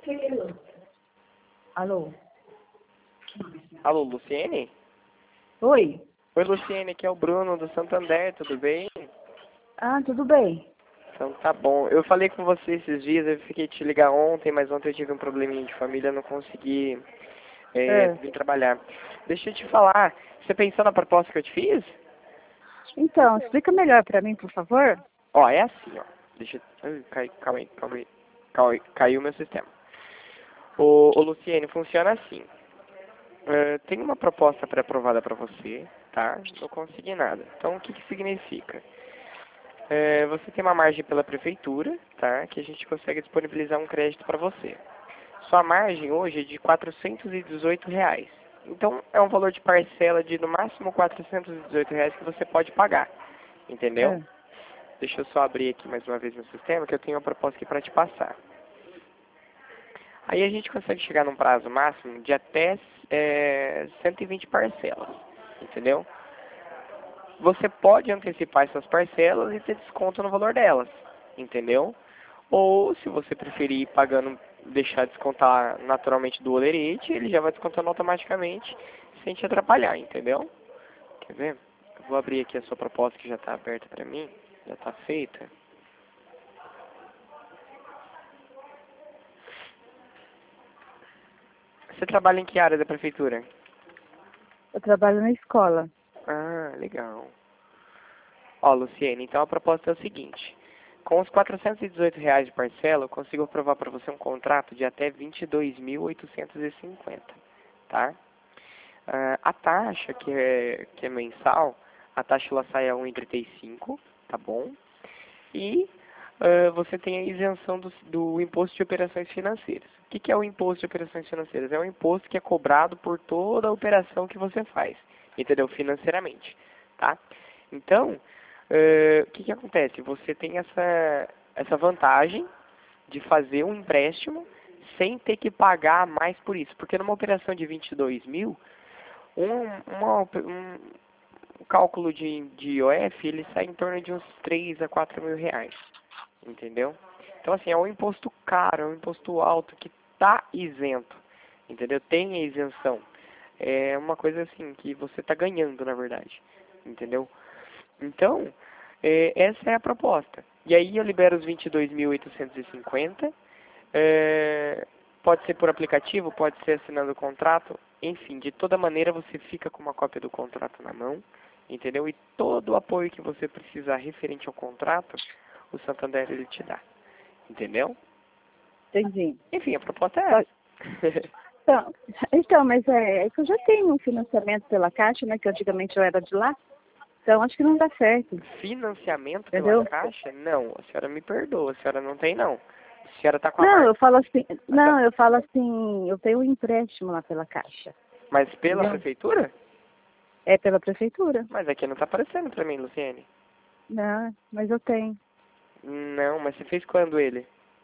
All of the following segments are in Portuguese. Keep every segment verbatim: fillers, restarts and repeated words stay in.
Alô? Alô, Luciene? Oi? Oi, Luciene, aqui é o Bruno do Santander, tudo bem? Ah, tudo bem. Então tá bom. Eu falei com você esses dias, eu fiquei te ligar ontem, mas ontem eu tive um probleminha de família, não consegui é, É. vir trabalhar. Deixa eu te falar, você pensou na proposta que eu te fiz? Então, explica melhor pra mim, por favor. Ó, é assim, ó. Deixa eu... Ai, cai, calma aí, calma aí. Calma aí, caiu meu sistema. Ô, ô Luciene, funciona assim. Uh, tem uma proposta pré-aprovada para você, tá? Não consegui nada. Então, o que que significa? É, você tem uma margem pela prefeitura, tá? Que a gente consegue disponibilizar um crédito para você. Sua margem hoje é de quatrocentos e dezoito reais. Então, é um valor de parcela de no máximo quatrocentos e dezoito reais que você pode pagar. Entendeu? É. Deixa eu só abrir aqui mais uma vez no sistema, que eu tenho uma proposta aqui para te passar. Aí a gente consegue chegar num prazo máximo de até é, cento e vinte parcelas. Entendeu? Você pode antecipar essas parcelas e ter desconto no valor delas, entendeu? Ou, se você preferir ir pagando, deixar descontar naturalmente do holerite, ele já vai descontando automaticamente, sem te atrapalhar, entendeu? Quer ver? Eu vou abrir aqui a sua proposta que já está aberta para mim, já está feita. Você trabalha em que área da prefeitura? Eu trabalho na escola. Ah, legal. Ó, Luciene, então a proposta é o seguinte. Com os quatrocentos e dezoito reais de parcela, eu consigo aprovar para você um contrato de até vinte e dois mil oitocentos e cinquenta, tá? Ah, a taxa, que é, que é mensal, a taxa ela sai a um vírgula trinta e cinco, tá bom? E ah, você tem a isenção do, do imposto de operações financeiras. O que, que é o imposto de operações financeiras? É um imposto que é cobrado por toda a operação que você faz, entendeu? Financeiramente, tá? Então, Uh, o que, que acontece? Você tem essa, essa vantagem de fazer um empréstimo sem ter que pagar mais por isso. Porque numa operação de vinte e dois mil, um, uma, um, um cálculo de, de I O F, ele sai em torno de uns três a quatro mil reais. Entendeu? Então, assim, é um imposto caro, é um imposto alto que está isento. Entendeu? Tem a isenção. É uma coisa assim que você está ganhando, na verdade. Entendeu? Então, é, essa é a proposta. E aí eu libero os vinte e dois mil oitocentos e cinquenta. É, pode ser por aplicativo, pode ser assinando o contrato. Enfim, de toda maneira você fica com uma cópia do contrato na mão. Entendeu? E todo o apoio que você precisar referente ao contrato, o Santander ele te dá. Entendeu? Entendi. Enfim, a proposta é Só- essa. Então, então, mas é, é que eu já tenho um financiamento pela Caixa, né? Que antigamente eu era de lá. Então, acho que não dá certo. Financiamento pela Entendeu? Caixa? Não, a senhora me perdoa, a senhora não tem não. A senhora está com a Não, marca. eu falo assim, não, eu falo assim, eu tenho um empréstimo lá pela Caixa. Mas pela Entendeu? prefeitura? É pela prefeitura. Mas aqui não está aparecendo para mim, Luciene. Não, mas eu tenho. Não, mas você fez quando ele?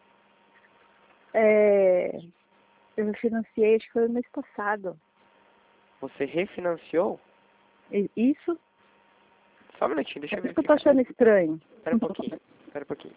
É, eu financiei, acho que foi no mês passado. Você refinanciou? E- Isso? Só um minutinho, deixa É eu por isso que eu tô verificar. achando estranho. Espera um pouquinho, espera um pouquinho.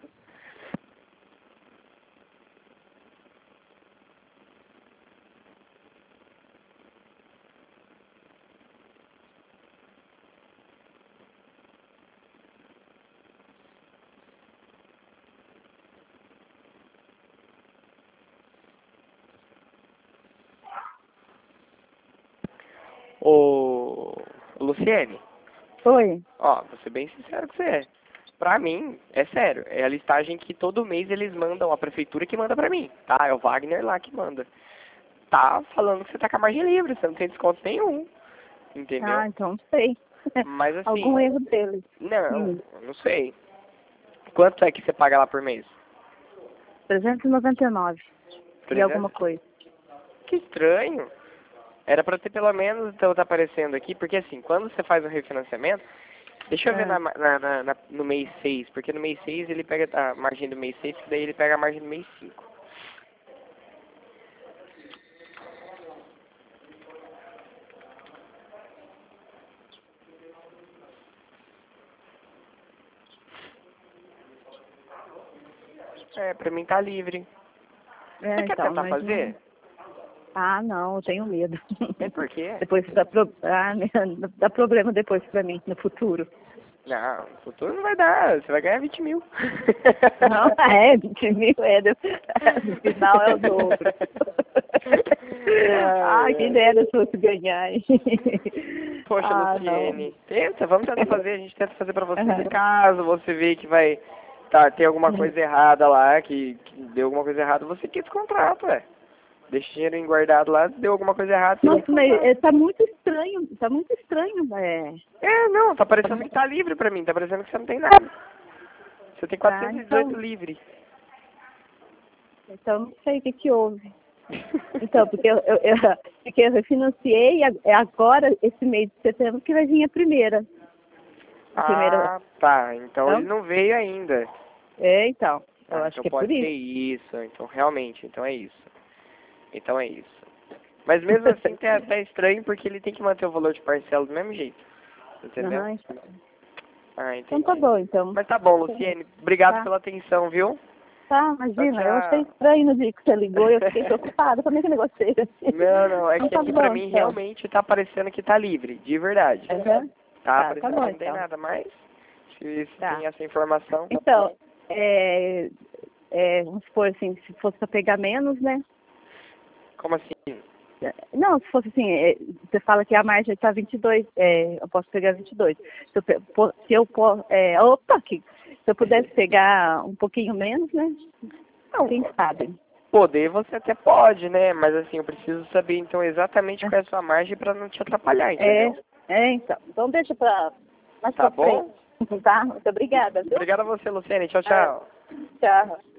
Ô, Luciene, Oi? ó, vou ser bem sincero com você. Pra mim, é sério, é a listagem que todo mês eles mandam, a prefeitura que manda pra mim, tá? É o Wagner lá que manda. Tá falando que você tá com a margem livre, você não tem desconto nenhum, Ah, entendeu? então não sei. Mas Algum assim, erro dele. não, Hum, eu não sei. Quanto é que você paga lá por mês? trezentos e noventa e nove. E alguma trezentos? coisa. Que estranho. Era pra ter pelo menos, então tá aparecendo aqui, porque assim, quando você faz um refinanciamento, deixa eu ver É. na, na- na- na- no mês seis, porque no mês seis ele pega a margem do mês seis, que daí ele pega a margem do mês cinco. É, pra mim tá livre. É, Você quer então, tentar mas fazer? não- Ah, não, eu tenho medo. É por quê? Depois dá, pro... ah, né, dá problema depois pra mim, no futuro. Não, no futuro não vai dar. Você vai ganhar vinte mil. Não, é, vinte mil é, no no final é o dobro. Ah, que ideia se fosse ganhar. Poxa, Ah, Luciene, não. tenta, vamos tentar fazer, a gente tenta fazer pra você. Aham. Caso você vê que vai tá, ter alguma Hum. coisa errada lá, que, que deu alguma coisa errada, você quita o contrato, ué. Deixa o dinheiro guardado lá, deu alguma coisa errada, você Nossa, quita o mas contrato. é, tá muito estranho, tá muito estranho, é. É, não, tá parecendo que tá livre pra mim, tá parecendo que você não tem nada. Você tem Ah, quatrocentos e então, dezoito livre. então não sei o que que houve. Então, porque eu, eu, eu, porque eu refinanciei, a- é agora, esse mês de setembro, que vai vir a primeira. A primeira. Ah, tá, então Então, ele não veio ainda. é, então, eu Ah, acho então que é por pode ser isso. isso, então realmente, então é isso. Então é isso. Mas mesmo assim tá, tá estranho porque ele tem que manter o valor de parcela do mesmo jeito. Entendeu? Aham, então. Ah, Então entendi. tá bom, então. Mas tá bom, Luciene. Obrigado Tá, pela atenção, viu? tá, Tchau, imagina, eu achei tchau. estranho no dia que você ligou, eu fiquei preocupada, como é que o negócio é assim? Não, não, é Então que tá aqui pra bom, mim então. realmente tá parecendo que tá livre, de verdade. Aham. Tá Tá, tá parecendo bom, que não tem então. nada mais. Se, se Tá. tem essa informação. Então, é, é, vamos supor assim, se fosse para pegar menos, né? Como assim? Não, se fosse assim, é, você fala que a margem está vinte e dois, é, eu posso pegar vinte e dois. Se eu, pe- po- se eu po- é, opa, que, se eu pudesse pegar um pouquinho menos, né? Não, Quem sabe? poder você até pode, né? Mas assim, eu preciso saber então exatamente qual é a sua margem pra não te atrapalhar, É, entendeu? é, então. Então deixa para mais Tá para bom? frente. Tá? Muito obrigada, viu? Obrigado a você, Luciene. Tchau, Ah, tchau. tchau.